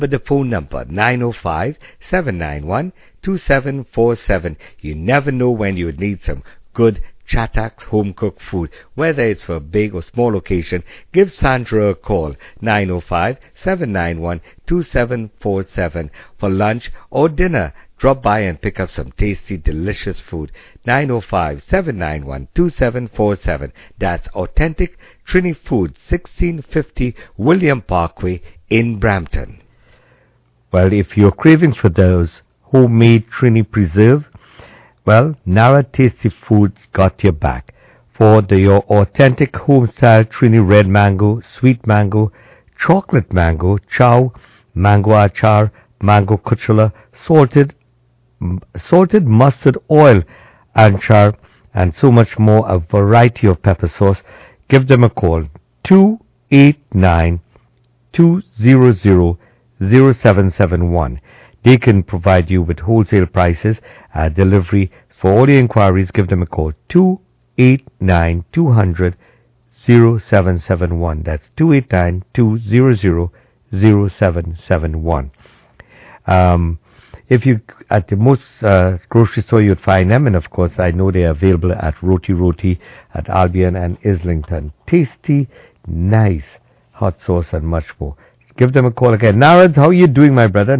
with the phone number 905-791-2747. You never know when you would need some good Chatax home-cooked food. Whether it's for a big or small occasion, give Sandra a call, 905-791-2747. For lunch or dinner, drop by and pick up some tasty, delicious food. 905-791-2747. That's Authentic Trini Food, 1650 William Parkway in Brampton. Well, if you're craving for those homemade Trini preserve, well, Nara Tasty Foods got your back. For your authentic home-style Trini red mango, sweet mango, chocolate mango, chow, mango achar, mango kuchula, salted mustard oil, anchar, and so much more, a variety of pepper sauce. Give them a call, 289-200-0771. They can provide you with wholesale prices at delivery. For all your inquiries, give them a call, 289-200-0771. That's 289-200-0771. If you, at the most grocery store, you'd find them, and of course, I know they are available at Roti Roti at Albion and Islington. Tasty, nice, hot sauce, and much more. Give them a call again. Narad, how are you doing, my brother?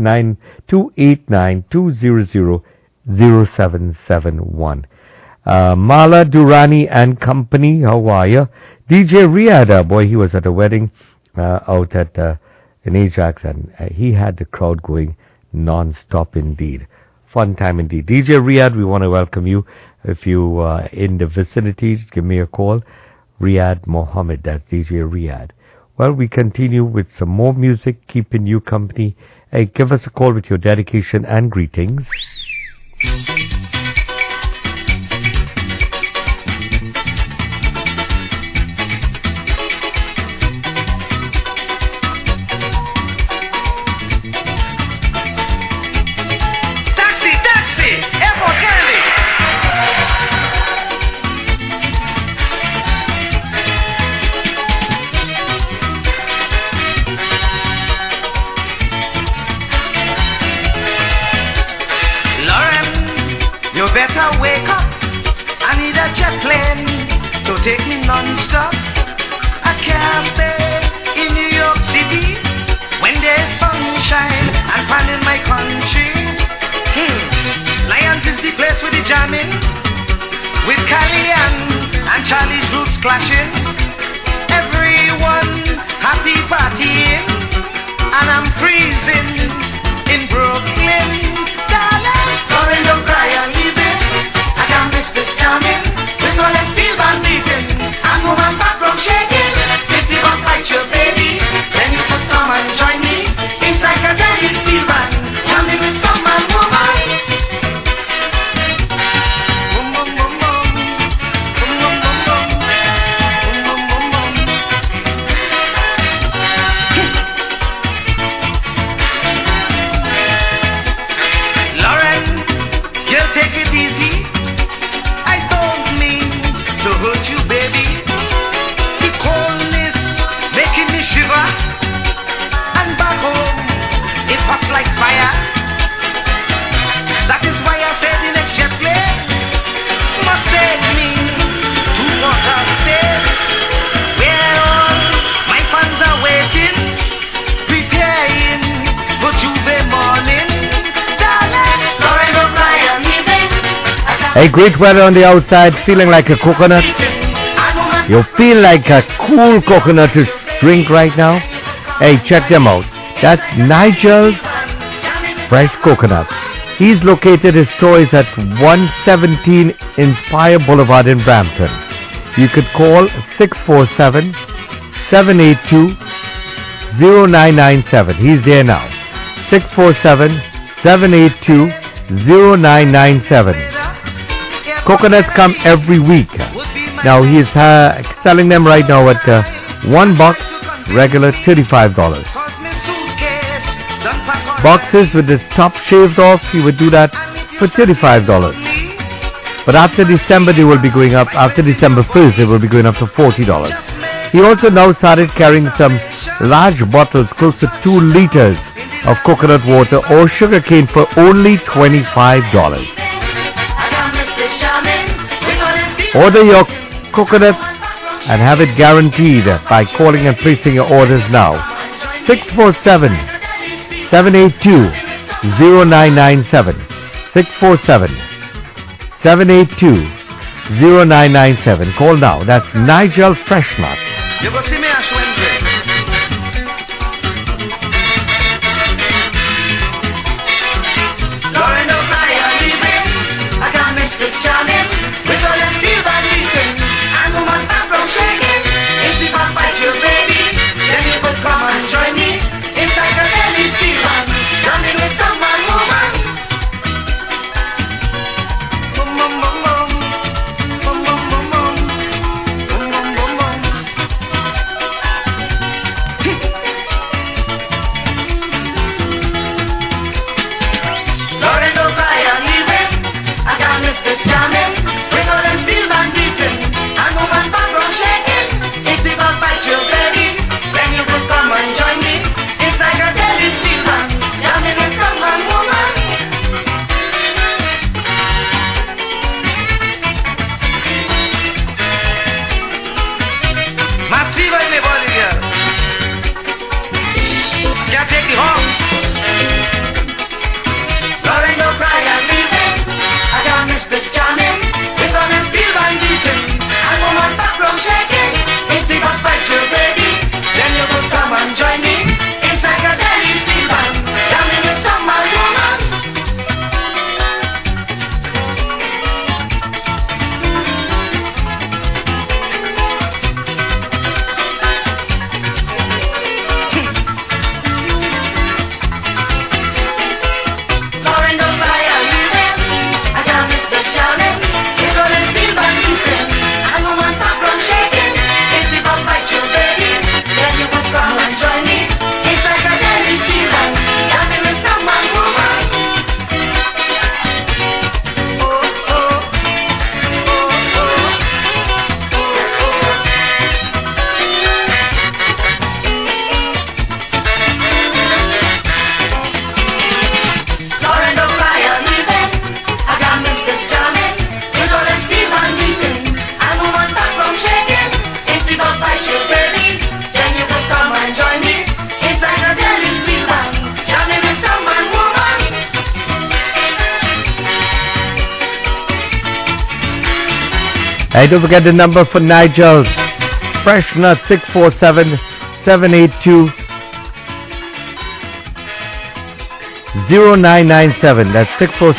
9289-200-0771. Mala Durrani and Company, how are you? DJ Riyad, boy, he was at a wedding out at in Ajax, and he had the crowd going non-stop indeed. Fun time indeed. DJ Riyad, we want to welcome you. If you are in the vicinity, give me a call. Riyad Mohammed, that's DJ Riyad. Well, we continue with some more music, keeping you company. Hey, give us a call with your dedication and greetings. Take me non-stop. I can't stay in New York City when there's sunshine and fun in my country. Lions is the place with the jamming, with Carrie and Charlie's roots clashing. Everyone happy partying, and I'm freezing in Brooklyn. Darling, sorry, don't cry, I'm leaving. I can't miss this jamming. With no let's feel band beating. And woman back from shaking. If you don't fight your baby, then you could come and join me. It's like a very steel band, jamming with some man woman. Boom boom boom boom, boom boom boom boom, boom boom boom boom. Lauren, you'll take it easy. I don't mean to hurt you, baby. The coldness making me shiver, and back home it pops like fire. That is why I said the next jet plane must take me to Water State, where all my fans are waiting, preparing for Juve morning. Darling, Lauren O'Brien, Hey, great weather on the outside, feeling like a coconut. You feel like a cool coconut to drink right now? Hey, check them out. That's Nigel's Fresh Coconut. He's located, his store is at 117 Inspire Boulevard in Brampton. You could call 647-782-0997. He's there now. 647-782-0997. Coconuts come every week. Now he's selling them right now at one box, regular $35. Boxes with the top shaved off, he would do that for $35. But after December they will be going up, after December 1st they will be going up to $40. He also now started carrying some large bottles, close to 2 liters, of coconut water or sugarcane for only $25. Order your coconut and have it guaranteed by calling and placing your orders now. 647-782-0997. 647-782-0997. Call now. That's Nigel Freshnut. You go see me Ash Wednesday. Lauren O'Brien leaving. I got Mr. Charming. With all them steel band beating. And woman background shaking. If you can't fight your baby, then you could come and join me. Inside the belly steel band. Jamming with some man woman. Boom boom boom boom. Boom boom boom boom. Boom boom boom boom. Lauren O'Brien leaving. I got Mr. Charming. With all them steel band beating. And woman background shaking. If the ball bite your belly, then you could come and join me. It's like a deadly steel band. Jamming with some man woman. My fever in my body, girl. Can't take the home. Lauren O'Brien leaving. I got Mr. Charming. With all them steel band beating. And woman background shaking. If the bus bite your baby, then you could come and join me. It's like a deadly steel band. Jamming with some man woman. Lauren O'Brien leaving. I got Mr. Charming. With all them steel band beating. And woman background shaking. If the bus bite your baby, then you could come and join me. It's like a deadly steel band. Jamming with some man woman. Oh, oh. Oh, oh. Lauren O'Brien leaving. I got Mr. Charming. With all them steel band beating. And woman background shaking. If the bus bite your baby, then you could come and join me. It's like a deadly steel band. Jamming with some man woman. Hey, don't forget the number for Nigel Freshnut, 647-782-0997. That's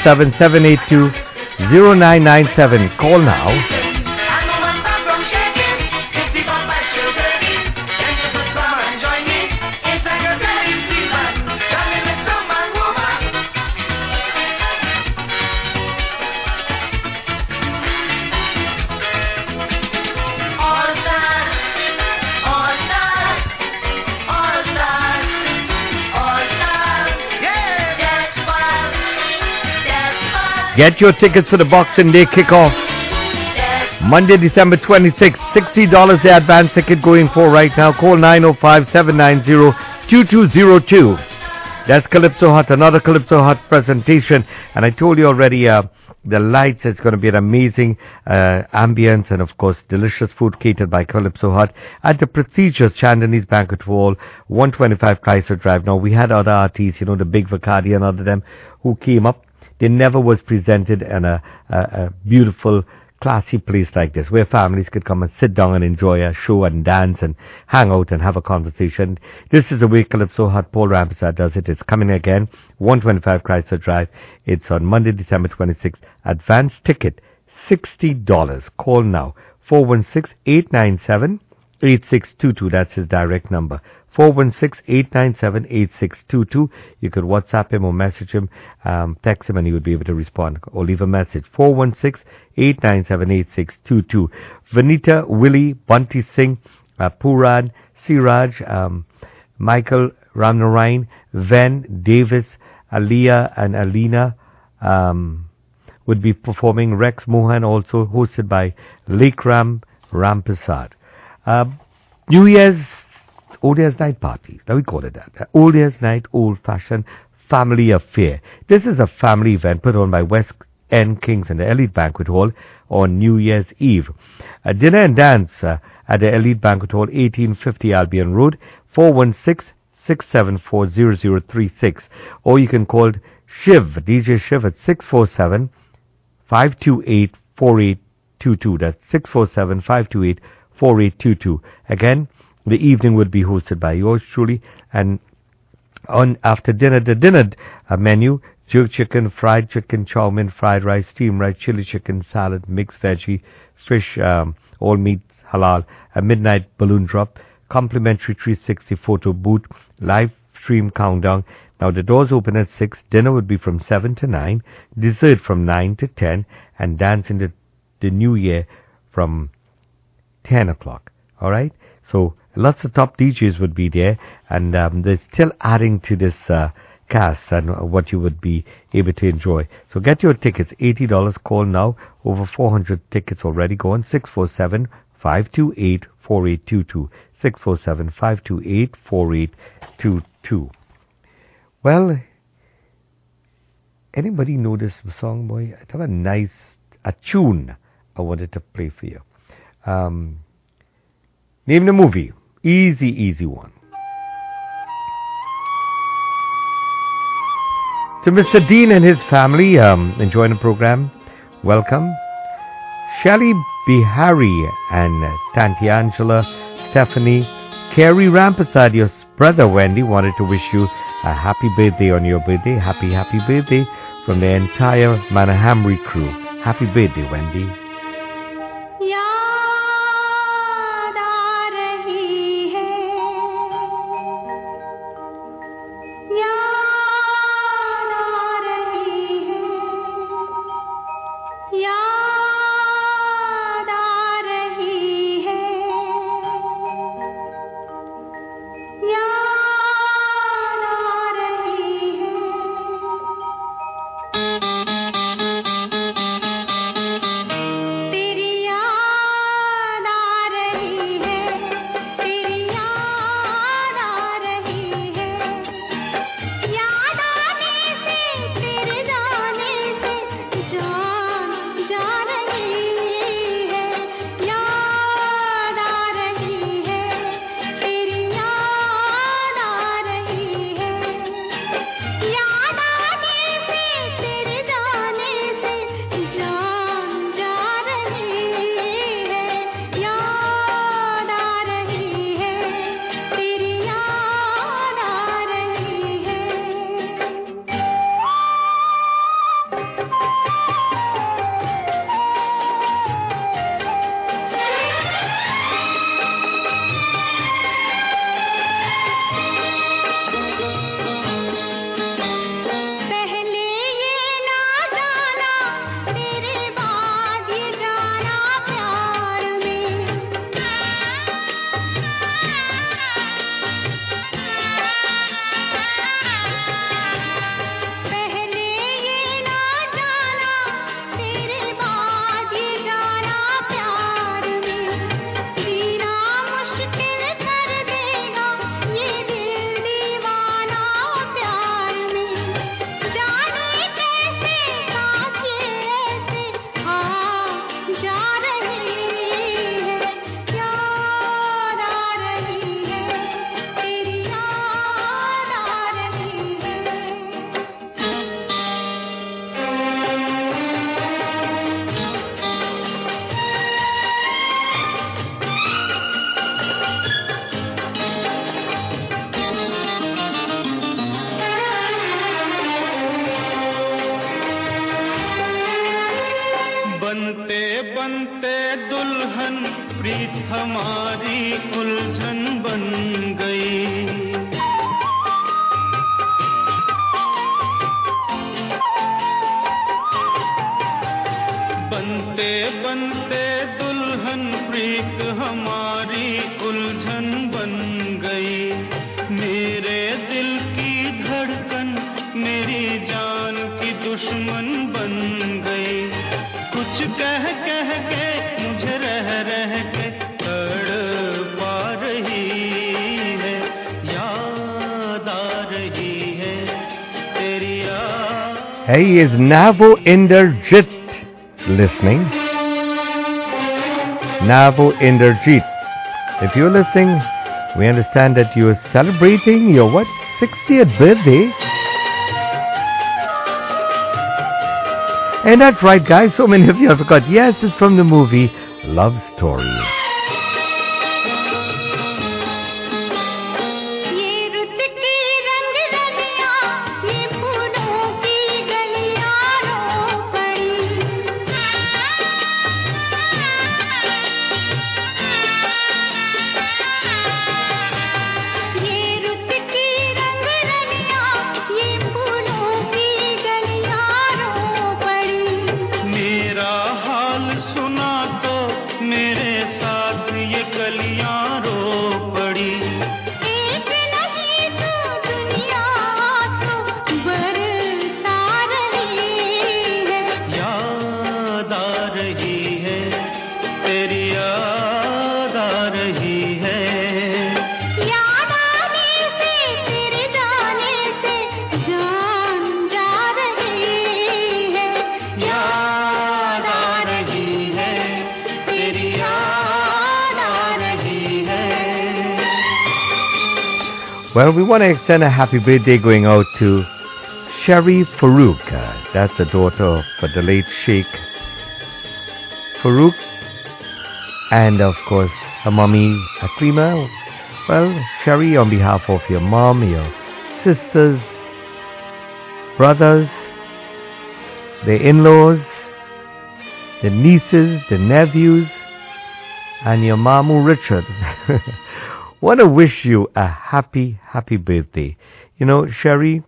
647-782-0997. Call now. And woman background shaking. If the bus bite your baby, then you could come and join me. It's like a deadly steel band. Jamming with some man woman. All stars, all stars, all stars, all stars. Yeah, that's fun, that's fun, Get your tickets for the Boxing Day kickoff. that's Monday, December 26th. $60 the advance ticket going for right now. Call 905-790-2202. That's Calypso Hut, another Calypso Hut presentation. And I told you already, the lights, it's going to be an amazing ambience and, of course, delicious food catered by Calypso Hut at the prestigious Chandani's Banquet Hall, 125 Chrysler Drive. Now, we had other artists, you know, the Big Vacardi and other them who came up. They never was presented in a beautiful, classy place like this, where families could come and sit down and enjoy a show and dance and hang out and have a conversation. This is the way Calypso Hut, Paul Rampersad does it. It's coming again, 125 Chrysler Drive. It's on Monday, December 26th. Advance ticket, $60. Call now, 416-897-8622. That's his direct number. 416-897-8622. You could WhatsApp him or message him, text him, and he would be able to respond or leave a message. 416-897-8622. Vanita, Willie, Bunty Singh, Puran, Siraj, Michael Ramnarayan, Ven, Davis, Aliyah, and Alina would be performing. Rex Mohan, also hosted by Lekram Rampersad. New Year's Old Year's Night party. Now we call it that. Old Year's Night, old-fashioned family affair. This is a family event put on by West End Kings in the Elite Banquet Hall on New Year's Eve. A dinner and dance at the Elite Banquet Hall, 1850 Albion Road, 416-674-0036. Or you can call Shiv, DJ Shiv at 647-528-4822. That's 647-528-4822. Again, the evening will be hosted by yours truly. And on after dinner, the dinner menu: jerk chicken, fried chicken, chow mein, fried rice, steamed rice, chili chicken, salad, mixed veggie, fish, all meats halal, a midnight balloon drop, complimentary 360 photo booth, live stream countdown. Now the doors open at 6, dinner would be from 7 to 9, dessert from 9 to 10, and dance into the new year from 10 o'clock. Alright? So lots of top DJs would be there, and they're still adding to this cast and what you would be able to enjoy. So get your tickets, $80. Call now. Over 400 tickets already gone. 647-528-4822. 647-528-4822. Well, anybody know this song, boy? I have a nice tune I wanted to play for you. Name the movie. Easy one. To Mr. Dean and his family, enjoying the program, welcome. Shelley Bihari and Tanti Angela, Stephanie, Carrie Rampasad, your brother Wendy, wanted to wish you a happy birthday on your birthday. Happy birthday from the entire Manahamri crew. Happy birthday, Wendy. मुझे रह के तड़पा रही है। Hey, is Navo Inderjit listening? Navo Inderjit. If you're listening, we understand that you're celebrating your 60th birthday. And that's right, guys. So many of you have forgot. Yes, it's from the movie Love Story. Well, we want to extend a happy birthday going out to Sherry Farouk. That's the daughter of the late Sheikh Farouk. And, of course, her mommy, Akrima. Well, Sherry, on behalf of your mom, your sisters, brothers, their in-laws, the nieces, the nephews, and your Mamu Richard. Want to wish you a happy, happy birthday. You know, Sherry,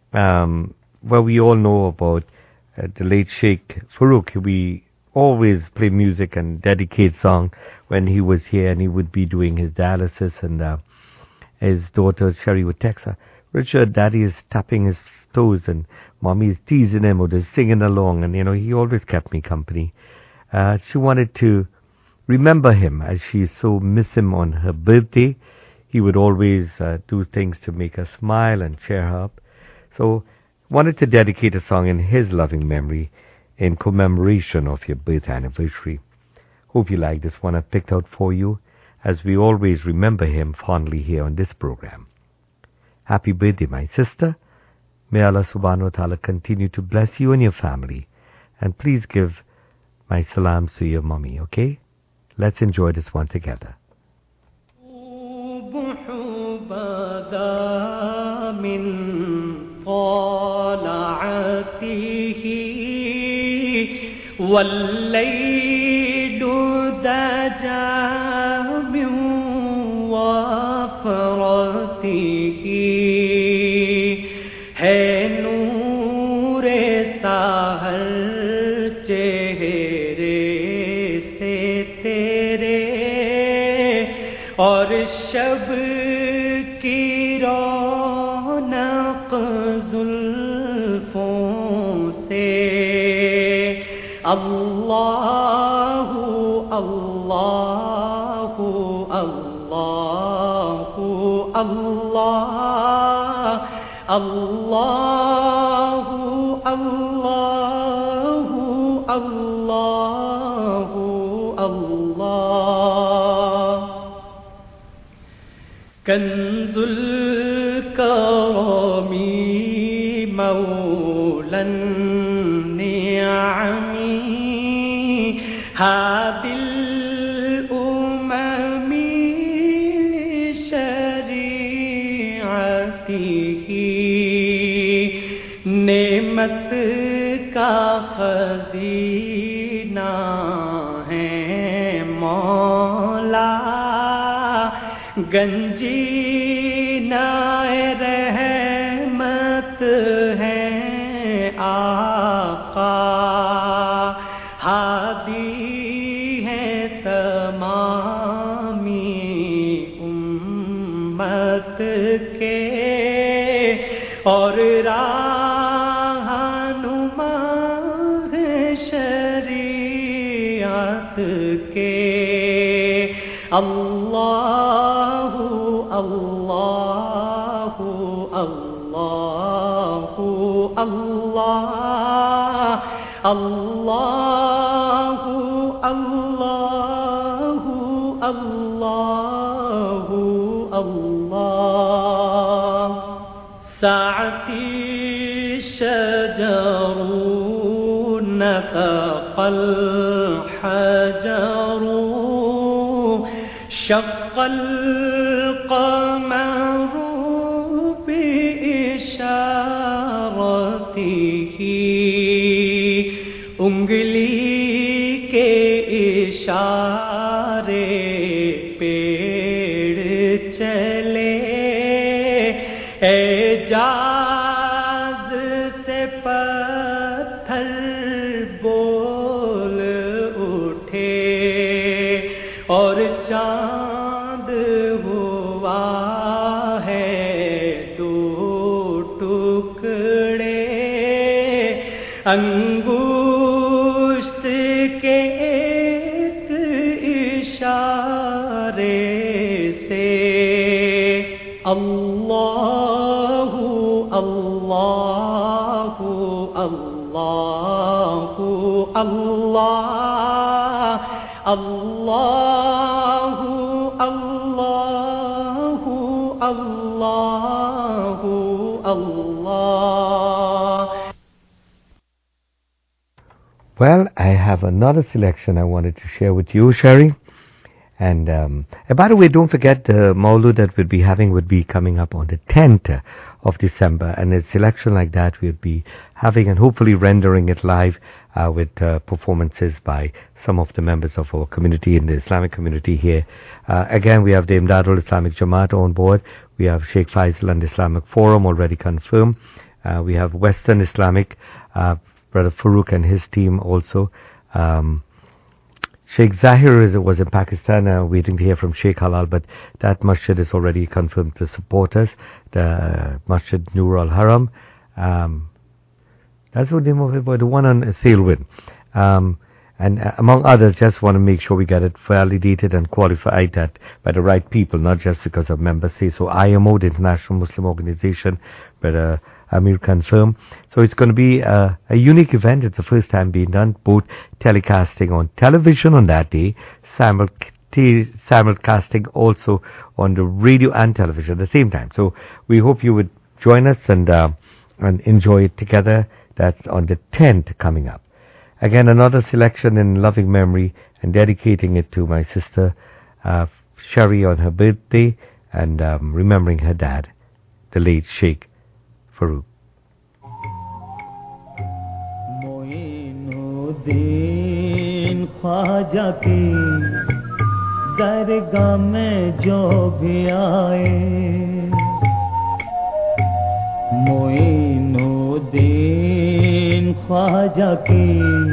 we all know about the late Sheikh Farouk. We always play music and dedicate song when he was here, and he would be doing his dialysis, and his daughter Sherry would text her, Richard, Daddy is tapping his toes, and Mommy is teasing him, or they're singing along, and, you know, he always kept me company. She wanted to remember him, as she so miss him on her birthday. He would always do things to make her smile and cheer her up. So, wanted to dedicate a song in his loving memory in commemoration of your birth anniversary. Hope you like this one I picked out for you, as we always remember him fondly here on this program. Happy birthday, my sister. May Allah subhanahu wa ta'ala continue to bless you and your family. And please give my salams to your mommy, okay? Let's enjoy this one together. और शब की रौनक जुल्फों से अल्लाहु अल्लाहु अल्लाहु अल्लाह अल्लाहु अल्लाहु अल्लाहु अल्लाह कंजुल करमी मौलन निअमी हादिल उममी शरीअतिही नेमत का खजीना है मौला गंजीनाए रहमत है आका हादी है तमामी उम्मत के और राहनुमा है शरीअत के अल्लाहु अल्लाहु अल्लाहु अल्लाह अल्लाहु अल्लाहु अल्लाहु अल्लाह साअती शजरू نطق الحجر شق القمر بإشارته उंगली के इशारे पेड़ चले एजाज से पत्थर बोल उठे और चांद हुआ है दो टुकड़े अंगुष्ठ के एक इशारे से अल्लाहु अल्लाहु अल्लाहु अल्लाह अल्लाहु अल्लाहु अल्लाहु अल्लाह. Well, I have another selection I wanted to share with you, Sherry. And by the way, don't forget the Maulud that we'll be having would be coming up on the 10th of December. And a selection like that we'll be having and hopefully rendering it live with performances by some of the members of our community in the Islamic community here. Again, we have the Imdadul Islamic Jamaat on board. We have Sheikh Faisal and Islamic Forum already confirmed. We have Western Islamic, Brother Farooq and his team also. Sheikh Zahir was in Pakistan, waiting to hear from Sheikh Halal, but that masjid is already confirmed to support us. The Masjid Nur al-Haram. That's the name of it, but the one on Sailwind. And among others, just want to make sure we get it validated and qualified that by the right people, not just because of members say so. IMO, the International Muslim Organization, but Amir confirmed. So it's going to be a unique event. It's the first time being done, both telecasting on television on that day, simulcasting also on the radio and television at the same time. So we hope you would join us and enjoy it together. That's on the 10th coming up. Again, another selection in loving memory and dedicating it to my sister Sherry on her birthday and remembering her dad, the late Sheikh Farooq. Moinuddin Khwaja की दरगाह में जो भी आए मोइनुद्दीन ख्वाजा की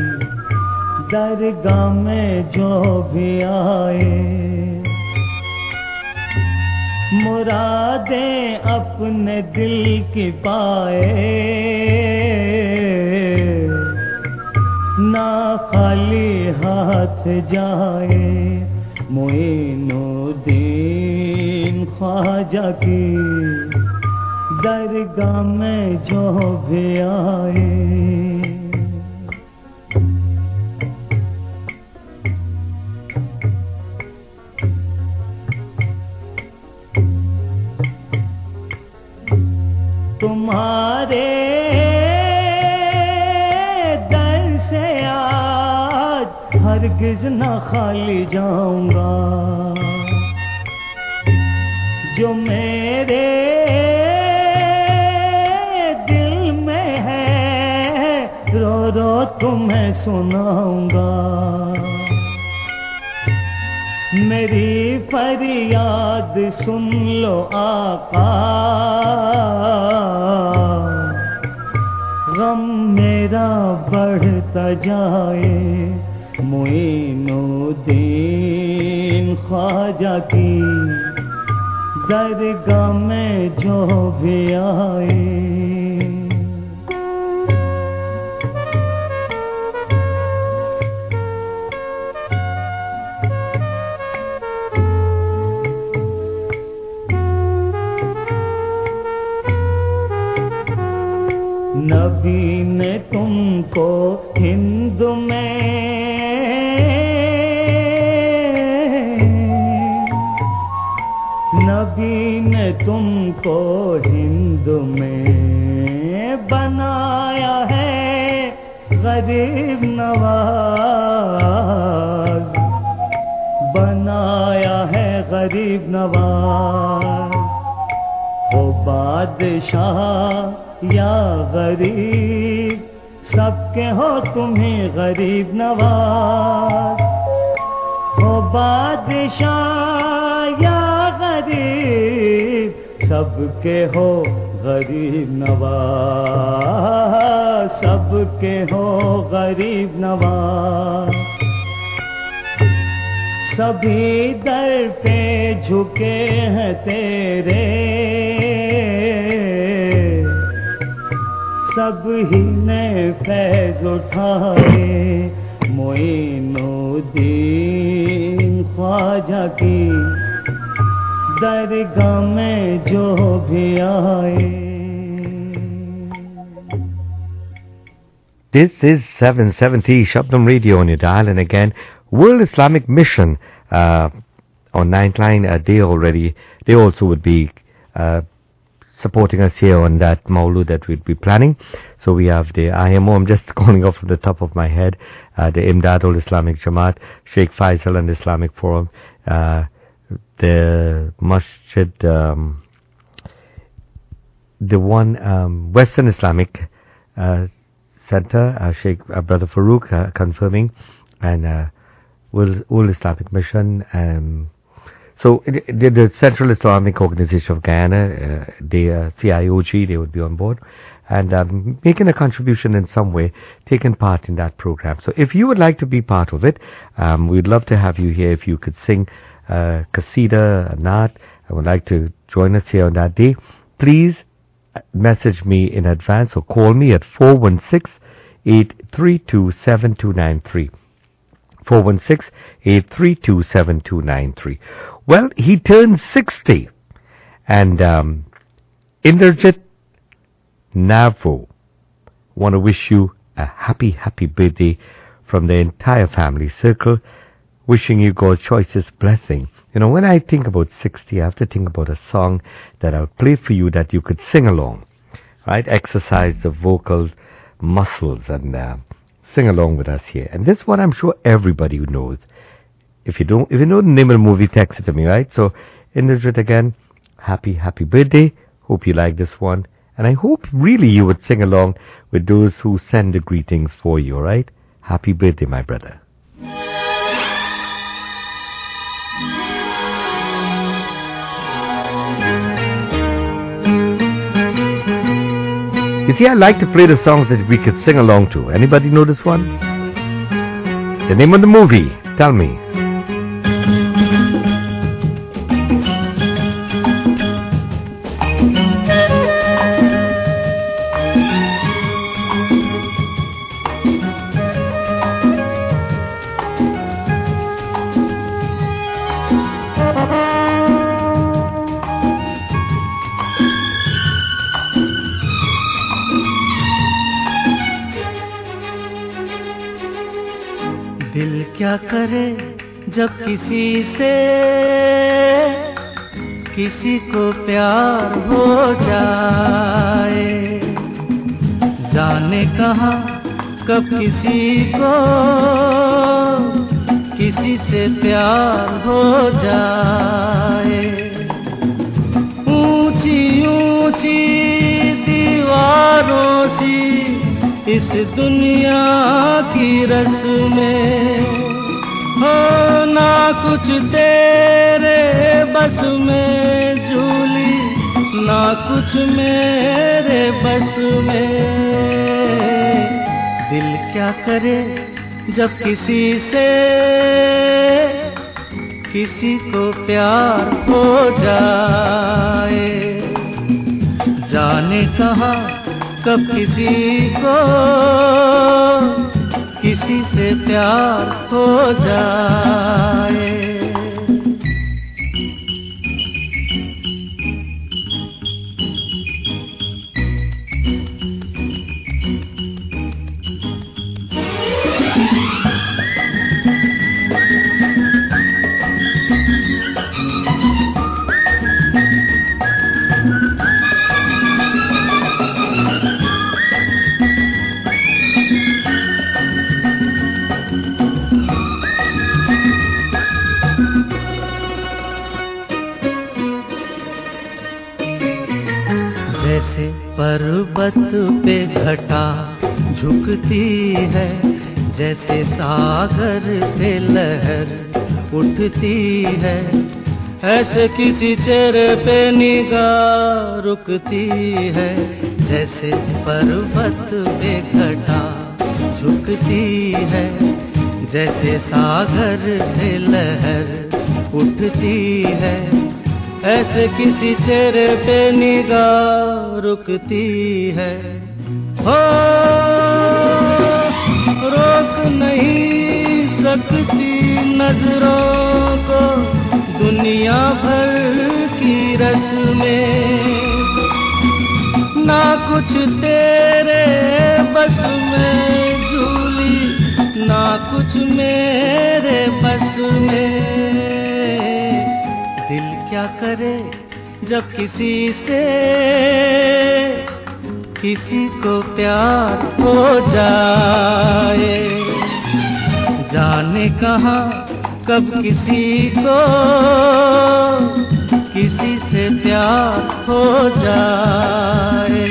दरगाह में जो भी आए मुरादें अपने दिल की पाए ना खाली हाथ जाए मोइनुद्दीन ख्वाजा की दरगाह में जो भी आए तुम्हारे दर से आज हरगिज न खाली जाऊंगा जो मेरे दिल में है रो रो तुम्हें सुनाऊंगा मेरी फरियाद सुन लो आका गम मेरा बढ़ता जाए मोइनुद्दीन ख्वाजा की दरगाह में जो भी आए नबी ने तुमको हिंद में नबी ने तुमको हिंद में बनाया है गरीब नवाज, बनाया है गरीब नवाज। हो बादशाह या गरीब, सबके हो तुम्हें गरीब नवाज। हो बादशाह या गरीब, सबके हो गरीब नवाज, सबके हो गरीब नवाज। सभी दर पे झुके हैं तेरे, सब ही ने फैज उठाए मोइनुद्दीन ख्वाजा की दरगाह में जो भी आए। This is 770 Shabdam Radio on your dial, and again, World Islamic Mission on 9th Line, they also would be supporting us here on that Maulud that we'd be planning. So we have the IMO, I'm just calling off from the top of my head, the Imdadul Islamic Jamaat, Sheikh Faisal and Islamic Forum, the Masjid, the one Western Islamic Center, Sheikh Brother Farouk confirming, and World Islamic Mission. So the Central Islamic Organization of Guyana, the CIOG, they would be on board and making a contribution in some way, taking part in that program. So if you would like to be part of it, we'd love to have you here. If you could sing Qasida, a Naat, and would like to join us here on that day, please message me in advance or call me at 416-832-7293. 416-832-7293. Well, he turned 60, and Indrajit Navo want to wish you a happy birthday from the entire family circle, wishing you God's choicest blessing. You know, when I think about 60, I have to think about a song that I'll play for you that you could sing along, right? Exercise the vocal muscles and sing along with us here. And this one I'm sure everybody knows. If you know the name of the movie, text it to me, right? So, Indrajit again, happy birthday. Hope you like this one. And I hope really you would sing along with those who send the greetings for you, right? Happy birthday, my brother. You see, I like to play the songs that we could sing along to. Anybody know this one? The name of the movie, tell me. क्या करे जब किसी से किसी को प्यार हो जाए, जाने कहाँ कब किसी को किसी से प्यार हो जाए। ऊंची ऊंची दीवारों सी इस दुनिया की रस्में हो, ना कुछ तेरे बस में झूली, ना कुछ मेरे बस में। दिल क्या करे जब किसी से किसी को प्यार हो जाए, जाने कहाँ कब किसी को किसी से प्यार हो जाए। पर्वत पे घटा झुकती है, जैसे सागर से लहर उठती है, ऐसे किसी चेहरे पे निगाह रुकती है, जैसे पर्वत पे घटा झुकती है, जैसे सागर से लहर उठती है, ऐसे किसी चेहरे पे निगाह रुकती है। हो रोक नहीं सकती नजरों को दुनिया भर की रस्में, ना कुछ तेरे बस में झूली, ना कुछ मेरे बस में। दिल क्या करे जब किसी से किसी को प्यार हो जाए, जाने कहाँ कब किसी को किसी से प्यार हो जाए।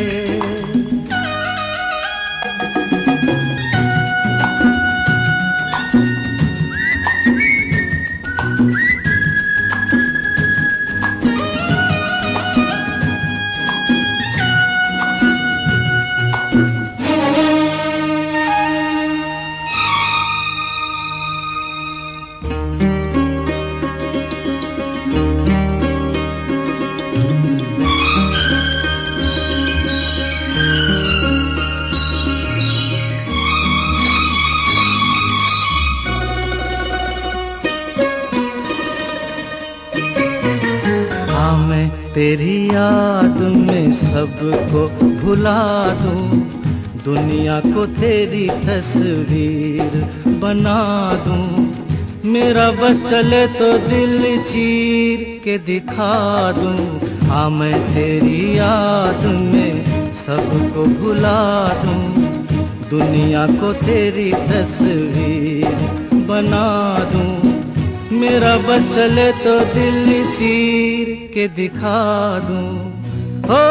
तेरी याद में सबको भुला दूं, दुनिया को तेरी तस्वीर बना दूं, मेरा बस चले तो दिल चीर के दिखा दूं। हाँ मैं तेरी याद में सबको भुला दूं, दुनिया को तेरी तस्वीर बना दूं, मेरा बस चले तो दिल चीर के दिखा दूं। हो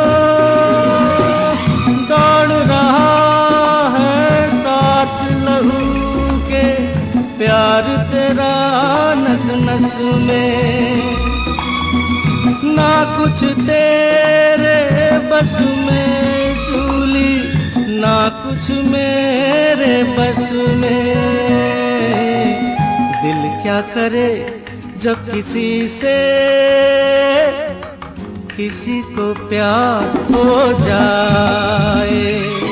दौड़ रहा है साथ लहू के प्यार तेरा नस नस में, ना कुछ तेरे बस में झूली, ना कुछ मेरे बस में। दिल क्या करे जब किसी से किसी को प्यार हो जाए,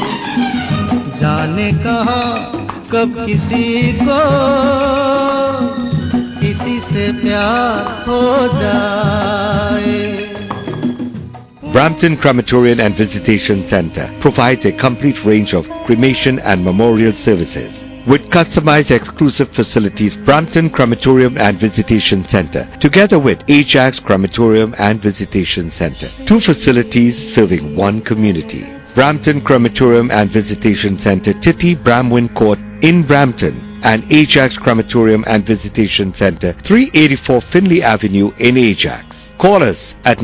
जाने कहाँ कब किसी को किसी से प्यार हो जाए। Brampton Crematorium and Visitation Center provides a complete range of cremation and memorial services. With customized exclusive facilities, Brampton Crematorium and Visitation Center, together with Ajax Crematorium and Visitation Center, two facilities serving one community. Brampton Crematorium and Visitation Center, Titty Bramwin Court in Brampton, and Ajax Crematorium and Visitation Center, 384 Finley Avenue in Ajax. Call us at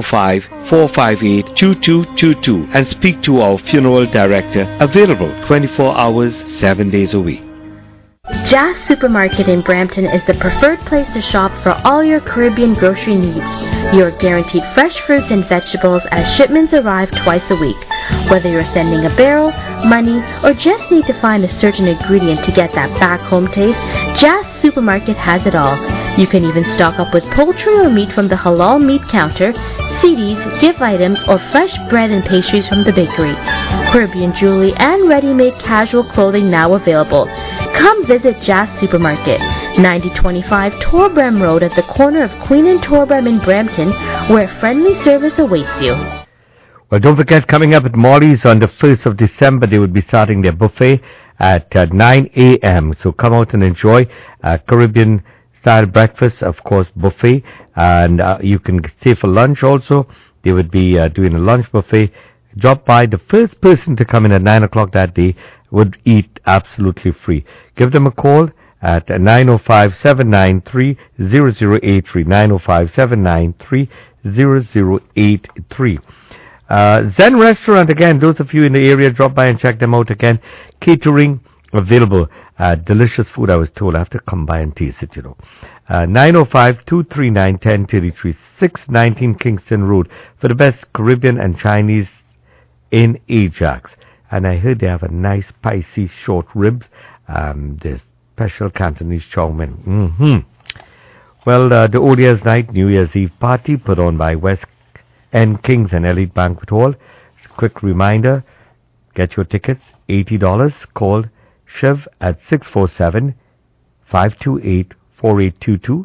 905-458-2222 and speak to our funeral director, available 24 hours, 7 days a week. Jazz Supermarket in Brampton is the preferred place to shop for all your Caribbean grocery needs. You are guaranteed fresh fruits and vegetables as shipments arrive twice a week. Whether you're sending a barrel, money, or just need to find a certain ingredient to get that back home taste, Jazz Supermarket has it all. You can even stock up with poultry or meat from the halal meat counter, CDs, gift items, or fresh bread and pastries from the bakery. Caribbean jewelry and ready-made casual clothing now available. Come visit Jazz Supermarket, 9025 Torbram Road at the corner of Queen and Torbram in Brampton, where friendly service awaits you. Well, don't forget, coming up at Molly's on the 1st of December, they would be starting their buffet at 9 a.m. So come out and enjoy Caribbean-style breakfast, of course, buffet. And you can stay for lunch also. They would be doing a lunch buffet. Drop by. The first person to come in at 9 o'clock that day would eat absolutely free. Give them a call at 905-793-0083, 905-793-0083. Zen Restaurant, again, those of you in the area, drop by and check them out again. Catering available. Delicious food, I was told. I have to come by and taste it, 905-239-1033, 619 Kingston Road, for the best Caribbean and Chinese in Ajax. And I heard they have a nice spicy short ribs. There's special Cantonese chow mein. Well, the ODS Night New Year's Eve party put on by West End Kings and Elite Banquet Hall. Quick reminder, get your tickets, $80. Call Shiv at 647-528-4822,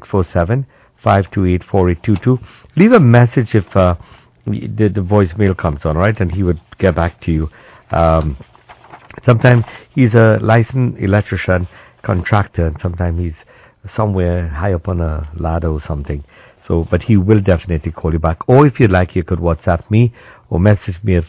647-528-4822. Leave a message if the voicemail comes on, right? And he would get back to you. Sometimes he's a licensed electrician contractor, and sometimes he's somewhere high up on a ladder or something. So, but he will definitely call you back. Or if you'd like, you could WhatsApp me or message me at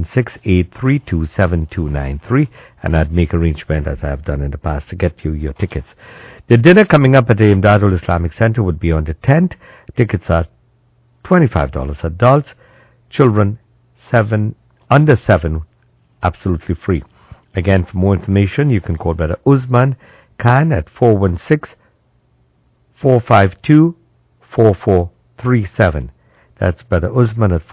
416-832-7293, and I'd make arrangement, as I have done in the past, to get you your tickets. The dinner coming up at the Imdadul Islamic Center would be on the 10th. Tickets are $25. Adults, children, under 7, absolutely free. Again, for more information, you can call Brother Usman Khan at 416-452-4437. That's Brother Usman at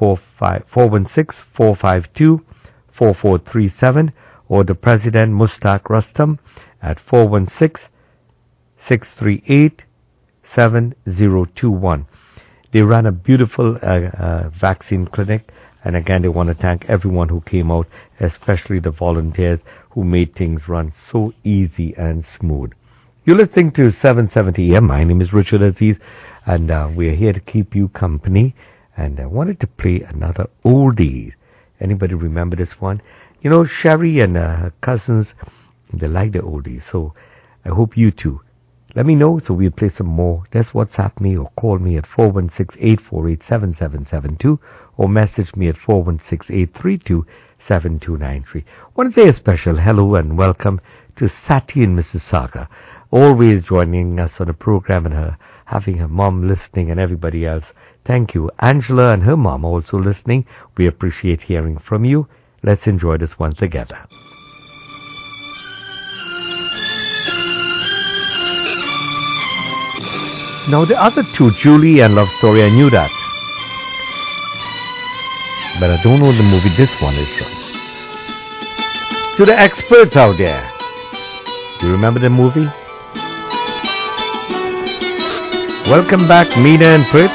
416-452-4437, or the President Mustaq Rustam at 416-638-7021. They ran a beautiful vaccine clinic, and again, they want to thank everyone who came out, especially the volunteers who made things run so easy and smooth. You're listening to 770 AM. My name is Richard Aziz, and we're here to keep you company. And I wanted to play another oldie. Anybody remember this one? Sherry and her cousins, they like the oldies. So I hope you too. Let me know so we'll play some more. Just WhatsApp me or call me at 416-848-7772 or message me at 416-832-7293. I want to say a special hello and welcome to Sati in Mississauga, always joining us on the program, and her having her mom listening and everybody else. Thank you. Angela and her mom also listening. We appreciate hearing from you. Let's enjoy this one together. Now the other two, Julie and Love Story, I knew that. But I don't know the movie this one is from. To the experts out there, do you remember the movie? Welcome back, Meena and Prit.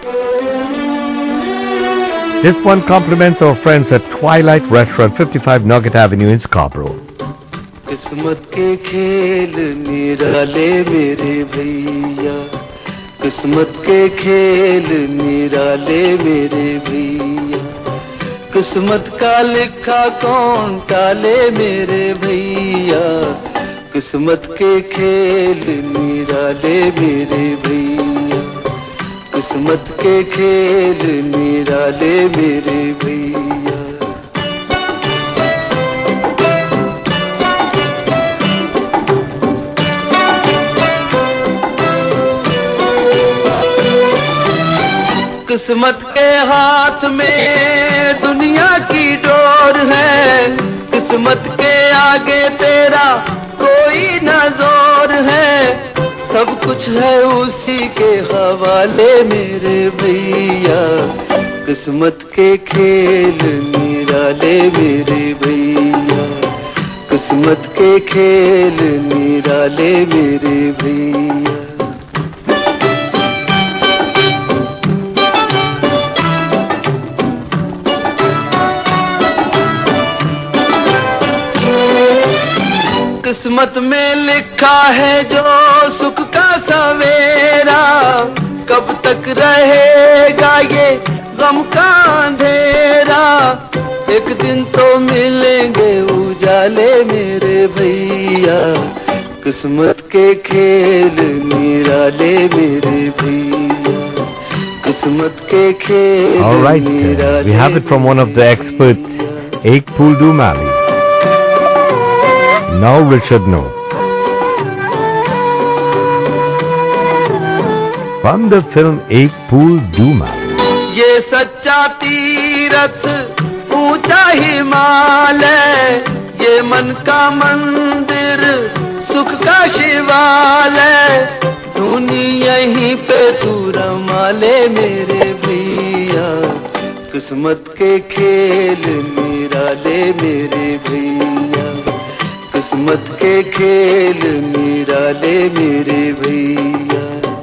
This one compliments our friends at Twilight Restaurant, 55 Nugget Avenue in Scarborough. किस्मत के खेल निराले मेरे भैया, किस्मत के खेल निराले मेरे भैया, किस्मत का लिखा कौन टाले मेरे भैया, किस्मत के खेल निराले मेरे भैया, किस्मत के खेल निराले मेरे भैया। किस्मत के हाथ में दुनिया की डोर है, किस्मत के आगे तेरा कोई न जोर है, सब कुछ है उसी के हवाले मेरे भैया, किस्मत के खेल निराले मेरे भैया, किस्मत के खेल निराले मेरे भैया। किस्मत में लिखा है जो सुख का सवेरा, कब तक रहेगा ये गम का अंधेरा, एक दिन तो मिलेंगे उजाले मेरे भैया, किस्मत के खेल निराले मेरे भैया, किस्मत के खेल निराले। We have it from one of the experts, Ek Phool Do Mali. Now Richard know. From the film Ek Phool Do Mali. ये सच्चा तीरथ ऊंचा हिमालय, ये मन का मंदिर सुख का शिवालय, धुनी यहीं पे तू रमा ले मेरे भैया, किस्मत के खेल मेरा ले मेरे भैया, किस्मत के खेल मेरा ले मेरे भैया।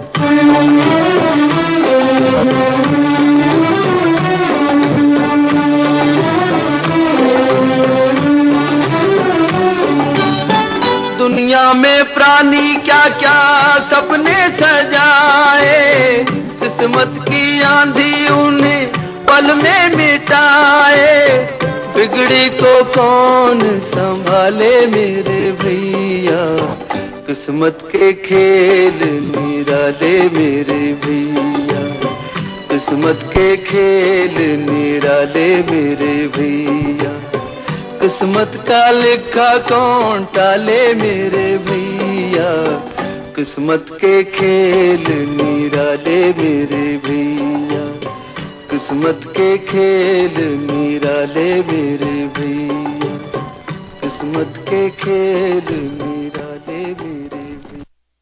दुनिया में प्राणी क्या क्या सपने सजाए, किस्मत की आंधी उन्हें पल में मिटाए, बिगड़ी को कौन संभाले मेरे भैया, किस्मत के खेल निराले मेरे भैया, किस्मत के खेल निराले मेरे भैया, किस्मत का लिखा कौन टाले मेरे भैया, किस्मत के खेल निराले मेरे भैया, किस्मत के खेल निराले मेरे भैया, किस्मत के खेल निराले मेरे भैया।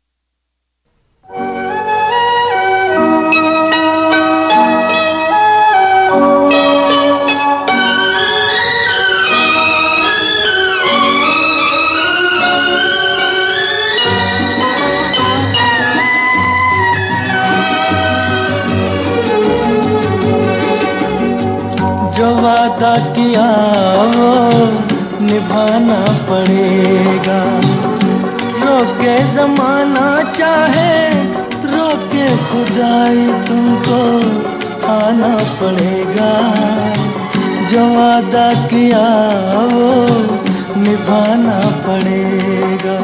जो वादा किया वो निभाना पड़ेगा, रोके जमाना चाहे रोके खुदाई तुमको आना पड़ेगा, जो वादा किया वो निभाना पड़ेगा।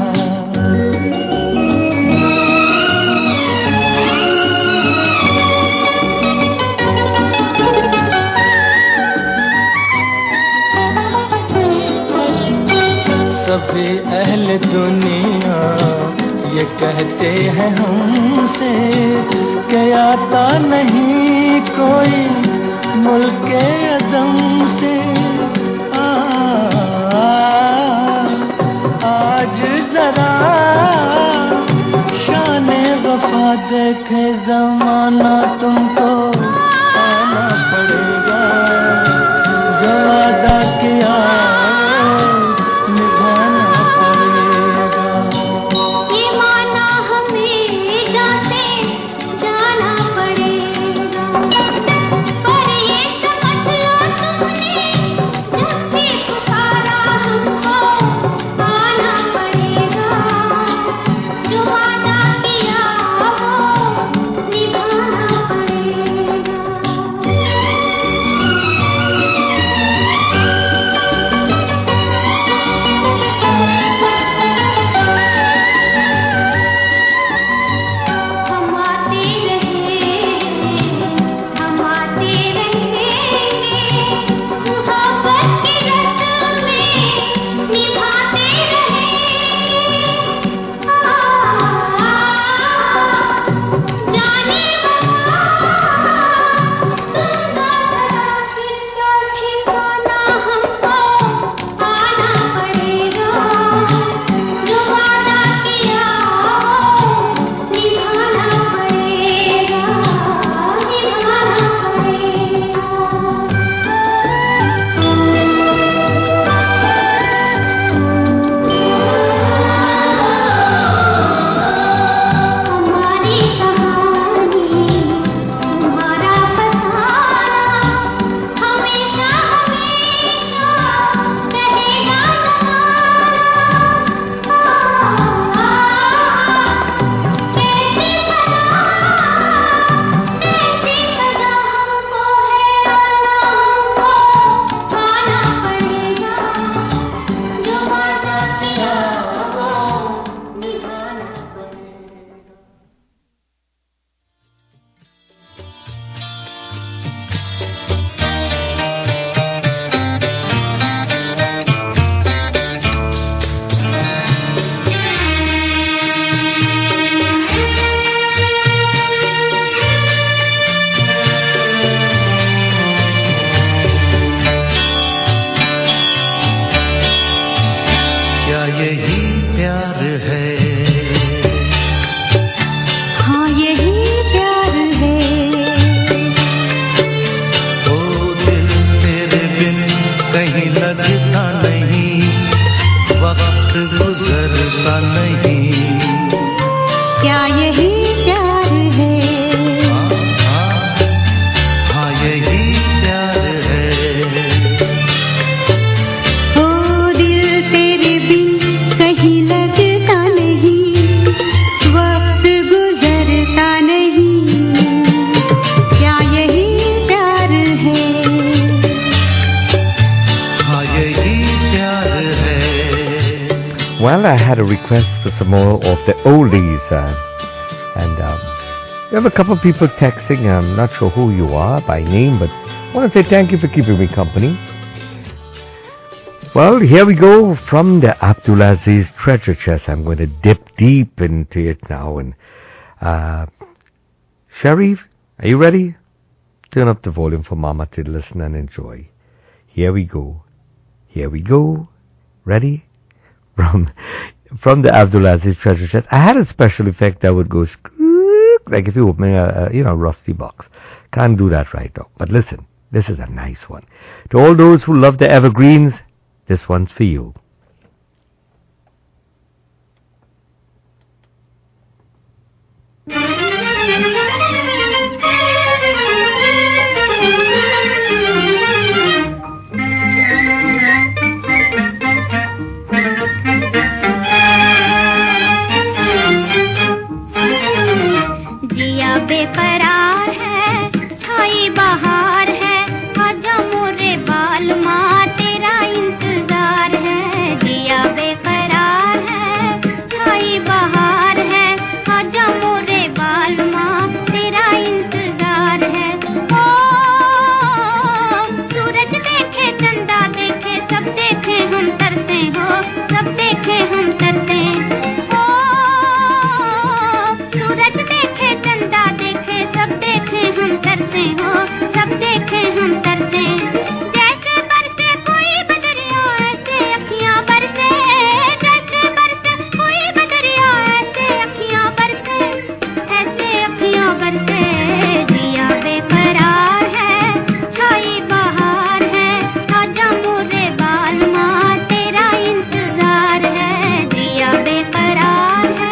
सभी अहले दुनिया ये कहते हैं हमसे कि आता नहीं कोई मुल्के अदम से, आज जरा शाने वफा देखे जमाना तुमको आना पड़ेगा, जो वादा किया निभाना पड़ेगा। Well, I had a request for some more of the oldies, and we have a couple of people texting. I'm not sure who you are by name, but I want to say thank you for keeping me company. Well, here we go from the Abdulaziz treasure chest. I'm going to dip deep into it now. And Sharif, are you ready? Turn up the volume for Mama to listen and enjoy. Here we go. Here we go. Ready? From the Abdulaziz treasure chest. I had a special effect that would go like if you open a rusty box. Can't do that right now. But listen, this is a nice one. To all those who love the evergreens, this one's for you. बेकरार है, छाई बहार है, आजा मोरे बाल माँ तेरा इंतजार है। जिया बेकरार है, छाई बहार है, आजा मोरे बाल माँ तेरा इंतजार है। ओ सूरज देखे चंदा देखे सब देखे हम तरसे हो, सब देखे हम तरसे। ओ सूरज देखे चंदा देखे सब देखे हम तरसे हो, सब देखे हम तरसे। जैसे बरसे कोई बदरिया ऐसे अखियां बरसे, जैसे बरसे कोई बदरिया ऐसे अखियां बरसे, ऐसे अखियां बरसे। जिया बेकरार है, छाई बहार है, आजा मोरे बाल माँ तेरा इंतजार है। जिया बेकरार है।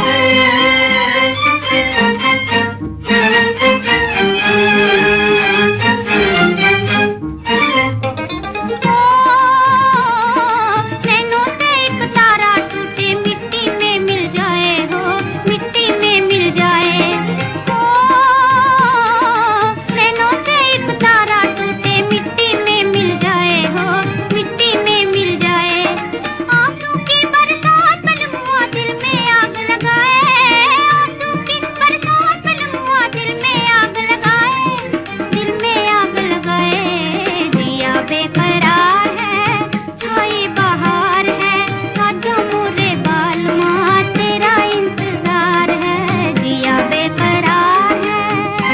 नैनों से एक तारा टूटे मिट्टी में मिल जाए हो, मिट्टी में मिल जाए। नैनों से एक तारा टूटे मिट्टी में मिल जाए हो, मिट्टी में मिल जाए। आंसू की बरसात पलमुआ दिल में आग लगाए, आंसू की बरसात पलमुआ दिल में आग लगाए, दिल में आग लगाए। जिया बेकरार है, छाई बहार है, आजा मोरे बाल माँ तेरा इंतजार है। जिया बेकरार है।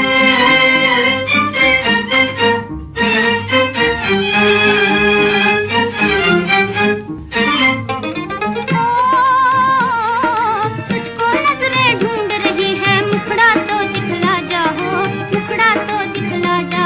तुझको नजरें ढूंढ रही है, मुखड़ा तो दिखला जा हो, मुखड़ा तो दिखला जा।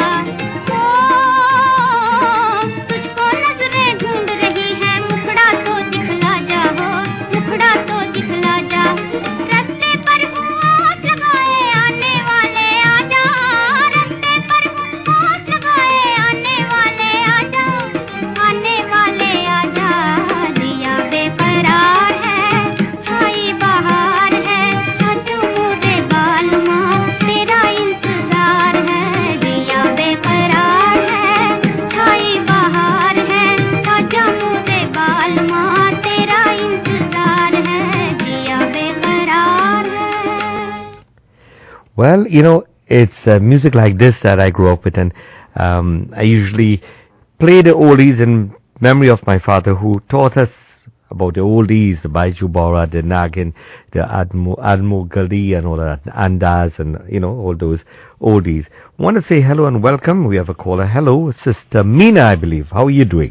तुझको नजरें ढूंढ रही है, मुखड़ा तो दिखला जा हो, मुखड़ा तो दिखला जा। रास्ते पर हूँ आस लगाए आने वाले आजा, रास्ते पर हूँ आस लगाए आने वाले आजा, आने वाले आजा। जिया बेकरार है, छाई बहार है, आजा मोरे बाल माँ तेरा इंतजार है। जिया बेकरार है, छाई बहार है, आजा मोरे बाल माँ तेरा इंतजार है। जिया बेकरार है। Well, it's music like this that I grew up with, and I usually play the oldies in memory of my father, who taught us about the oldies, the Baiju Bora, the Nagin, the Admo Gali, and all that, Andas, and all those oldies. Want to say hello and welcome. We have a caller. Hello, Sister Meena, I believe. How are you doing?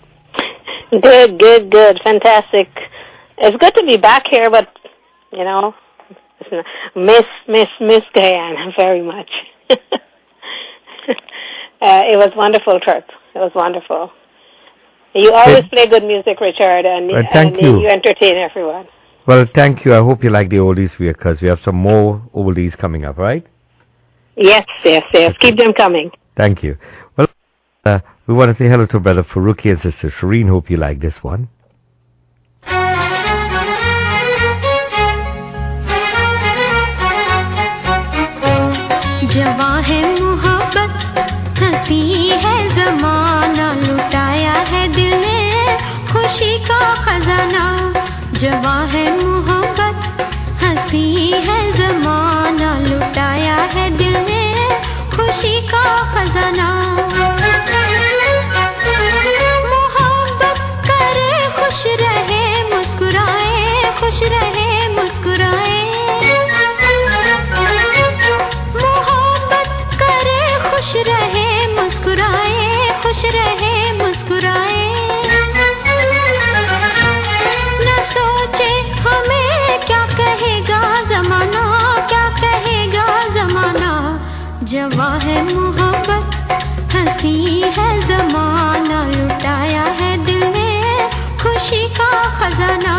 Good. Fantastic. It's good to be back here, but, miss Guyana very much. It was wonderful trip. It was wonderful. You always play good music, Richard, and thank you. You entertain everyone. Well, thank you. I hope you like the oldies, because we have some more oldies coming up, right? Yes. Keep them coming. Thank you. Well, we want to say hello to Brother Faruqi and Sister Shireen. Hope you like this one. जवां है मोहब्बत, हंसी है जमाना, लुटाया है दिल ने खुशी का खजाना। जवां है मोहब्बत हंसी है जमाना लुटाया है दिल ने खुशी का खजाना मोहब्बत करे खुश रहे मुस्कुराए खुश रहे मुस्कुराए मोहब्बत करे खुश रहे मुस्कुराए खुश रहे मुस्कुराए न सोचे हमें क्या कहेगा जमाना क्या कहेगा जमाना जवां है मोहब्बत हंसी है जमाना लुटाया है दिल ने खुशी का खजाना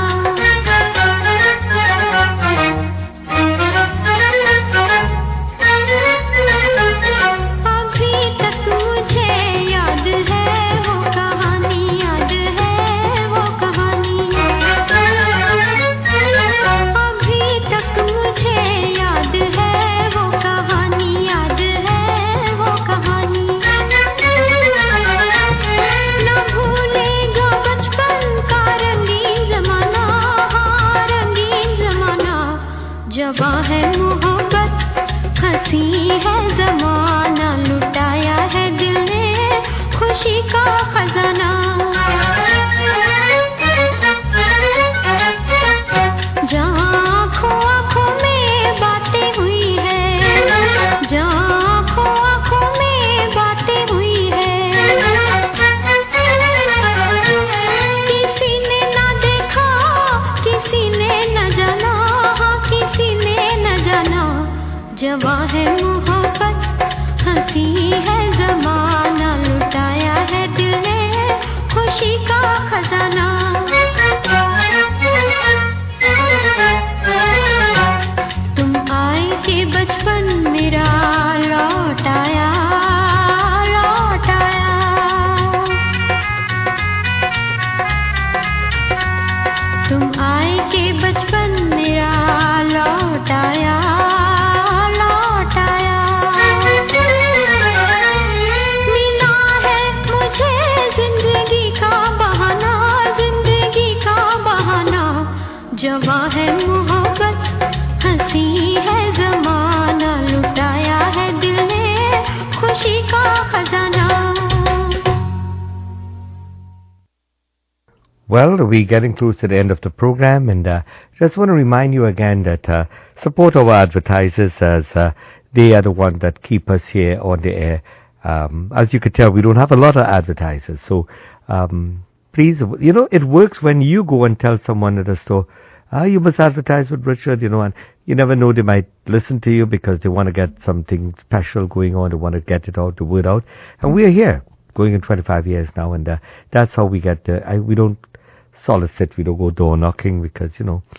अभी तक मुझे याद है वो कहानी याद है वो कहानी अभी तक मुझे याद है वो कहानी याद है वो कहानी न भूलेगा बचपन का रंगीन जमाना हाँ रंगीन जमाना जवां है मोहब्बत हंसी है जमाना लुटाया है दिल ने खुशी का खजाना जहाँ आँखों आँखों में बातें हुई है जहाँ आँखों आँखों में बातें हुई है किसी ने ना देखा किसी ने न जाना हाँ किसी ने न जाना जवां है मोहब्बत हंसी है जमाना लुटाया है दिल ने खुशी का खजाना तुम आए के बचपन मेरा लौट आया लौट आया तुम आए के बचपन मेरा लौट आया लौट आया मिला है मुझे जिंदगी का बहाना जवां है मोहब्बत हंसी है जमाना लुटाया है दिल ने खुशी का खजाना Well, we're getting close to the end of the program, and just want to remind you again that support our advertisers as they are the ones that keep us here on the air. As you could tell, we don't have a lot of advertisers, so please, it works when you go and tell someone at a store, you must advertise with Richard, and you never know, they might listen to you because they want to get something special going on, they want to get it out, the word out, and we are here, going in 25 years now, and that's how we get, we don't solicit, we don't go door knocking because,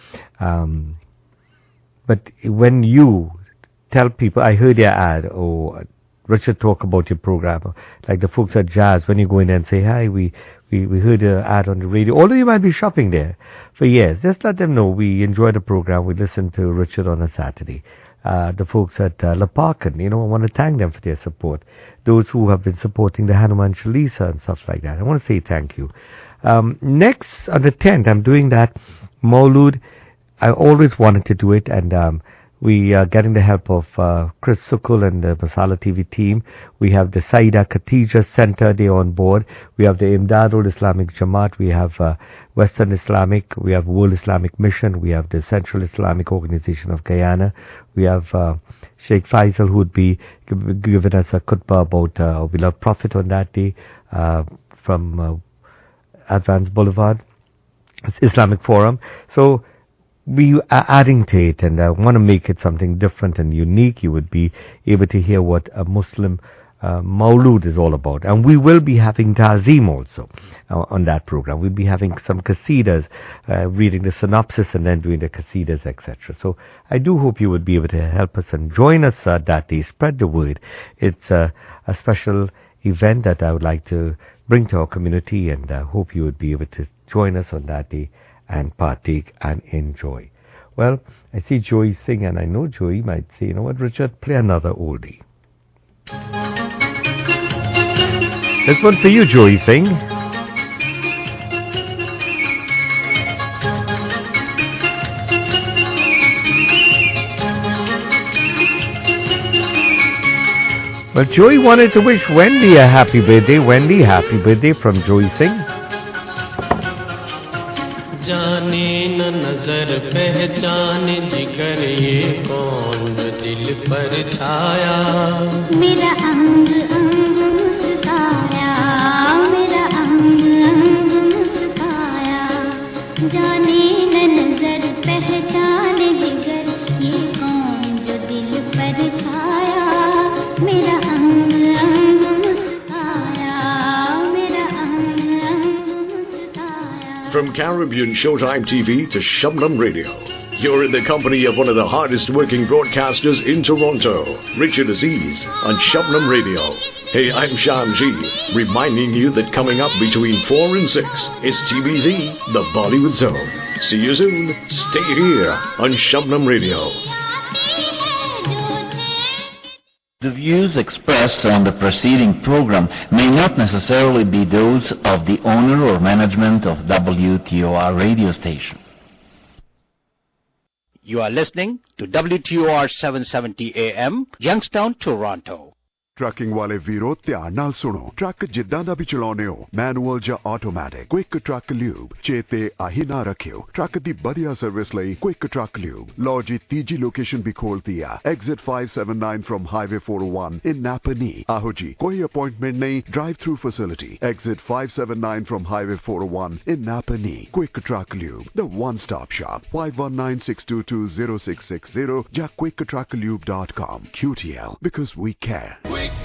but when you tell people, I heard your ad, Richard talk about your program, like the folks at Jazz, when you go in there and say, hi, we heard your ad on the radio, although you might be shopping there for years, just let them know we enjoy the program, we listen to Richard on a Saturday. The folks at Laparkan, I want to thank them for their support. Those who have been supporting the Hanuman Chalisa and stuff like that, I want to say thank you. Next, on the 10th, I'm doing that Maulud. I always wanted to do it, and we are getting the help of Chris Sukul and the Masala TV team. We have the Saida Khatija Center, they're on board. We have the Imdadul Islamic Jamaat. We have Western Islamic. We have World Islamic Mission. We have the Central Islamic Organization of Guyana. We have Sheikh Faisal, who would be giving us a khutbah about we love Prophet on that day from Advance Boulevard, Islamic Forum. So we are adding to it, and I want to make it something different and unique. You would be able to hear what a Muslim Maulud is all about. And we will be having Ta'zeem also on that program. We'll be having some Qasidas, reading the synopsis and then doing the Qasidas, etc. So I do hope you would be able to help us and join us that day. Spread the word. It's a special event that I would like to bring to our community, and I hope you would be able to join us on that day and partake and enjoy. Well, I see Joey sing, and I know Joey might say, you know what, Richard, play another oldie. This one for you, Joey, sing. Well, Joey wanted to wish Wendy a happy birthday. Wendy, happy birthday from Joey Singh. जाने न नजर पहचान जिगर ये कौन दिल पर छाया मेरा अंग अंग मुस्काया मेरा अंग अंग मुस्काया जाने न नजर पहचान जिगर ये कौन जो दिल पर छाया मेरा अंग अंग मुस्काया मेरा अंग अंग मुस्काया. From Caribbean Showtime TV to Shabnam Radio, you're in the company of one of the hardest working broadcasters in Toronto, Richard Aziz on Shabnam Radio. Hey, I'm Sham G, reminding you that coming up between 4 and 6 is TBZ, the Bollywood Zone. See you soon. Stay here on Shabnam Radio. The views expressed on the preceding program may not necessarily be those of the owner or management of WTOR radio station. You are listening to WTOR 770 AM, Youngstown, Toronto. Trucking वाले वीरो ध्यान नाल सुनो truck जिद्दां दा भी चलाउने हो manual ਜਾਂ ਆਟੋਮੈਟਿਕ क्विक ट्रक ल्यूब चेते आही ना रखियो ट्रक दी बढ़िया सर्विस ਲਈ क्विक ट्रक ल्यूब लो जी तीजी लोकेशन भी खोलती है exit 579 from highway 401 in Napanee आहो जी कोई अपॉइंटमेंट नहीं drive through facility exit 579 from highway 401 in Napanee Quick Truck Lube the one stop shop 5196220660 या quicktrucklube.com QTL because we care.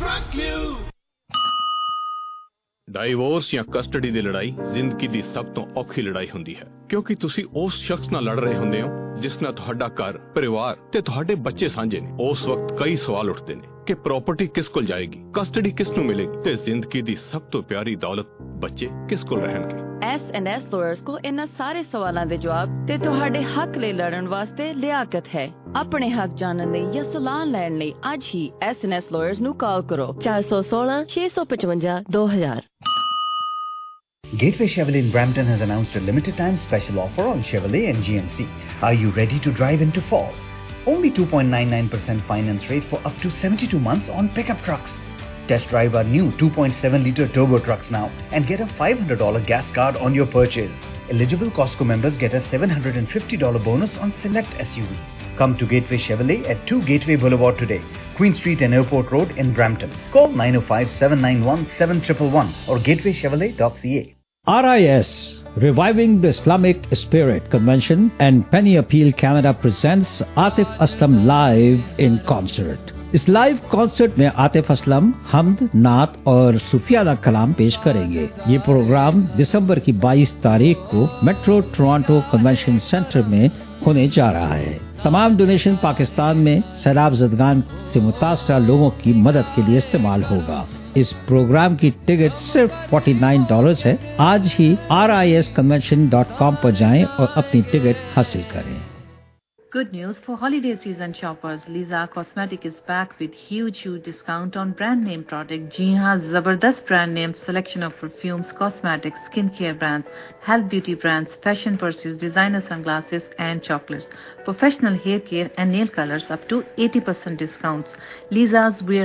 Divorce ਜਾਂ ਕਸਟਡੀ ਦੀ ਲੜਾਈ ਜ਼ਿੰਦਗੀ ਦੀ ਸਭ ਤੋਂ ਔਖੀ ਲੜਾਈ ਹੁੰਦੀ ਹੈ ਕਿਉਂਕਿ ਤੁਸੀਂ ਉਸ ਸ਼ਖਸ ਨਾਲ ਲੜ ਰਹੇ ਹੁੰਦੇ ਹੋ ਜਿਸ ਨਾਲ ਤੁਹਾਡਾ ਘਰ ਪਰਿਵਾਰ ਤੇ ਤੁਹਾਡੇ ਬੱਚੇ ਸਾਂਝੇ ਨੇ ਉਸ ਵਕਤ ਕਈ ਸਵਾਲ ਉੱਠਦੇ ਨੇ ਕਿ ਪ੍ਰਾਪਰਟੀ ਕਿਸ ਕੋਲ ਜਾਏਗੀ ਕਸਟਡੀ ਕਿਸ ਨੂੰ ਮਿਲੇਗੀ ਤੇ ਜ਼ਿੰਦਗੀ ਦੀ ਸਭ ਤੋਂ ਪਿਆਰੀ ਦੌਲਤ ਬੱਚੇ ਕਿਸ ਕੋਲ ਰਹਿਣਗੇ S&S lawyers को इन्हां सारे सवालों के जवाब ते तुहाडे हक ले लड़न वास्ते लियाकत है अपने हक जानने ਲਈ या सलाह ਲੈਣ ਲਈ ਅੱਜ ਹੀ S&S lawyers ਨੂੰ ਕਾਲ ਕਰੋ 416 655 2000. Gateway Chevrolet in Brampton has announced a limited time special offer on Chevrolet and GMC. Are you ready to drive into fall? Only 2.99% finance rate for up to 72 months on pickup trucks. Test drive our new 2.7-liter turbo trucks now and get a $500 gas card on your purchase. Eligible Costco members get a $750 bonus on select SUVs. Come to Gateway Chevrolet at 2 Gateway Boulevard today, Queen Street and Airport Road in Brampton. Call 905-791-7111 or gatewaychevrolet.ca. RIS, Reviving the Islamic Spirit Convention and Penny Appeal Canada presents Atif Aslam live in concert. इस live concert में आतिफ असलम हमद नात और सूफियाना कलाम पेश करेंगे। ये programme दिसंबर की 22 तारीख को मेट्रो टोरंटो कन्वेंशन सेंटर में होने जा रहा है। तमाम डोनेशन पाकिस्तान में सैलाब ज़दगान से मुतासरा लोगों की मदद के लिए इस्तेमाल होगा। इस प्रोग्राम की टिकट सिर्फ $49 है। आज ही risconvention.com पर जाएं और अपनी टिकट हासिल करें। Good news for holiday season shoppers. Lisa Cosmetic is back with huge discount on brand name product. जी हाँ, जबरदस्त brand name selection of perfumes, cosmetics, skincare brands, health beauty brands, fashion purses, designer sunglasses and chocolates. Professional hair care and nail colors up to 80% discounts. Lisa's wear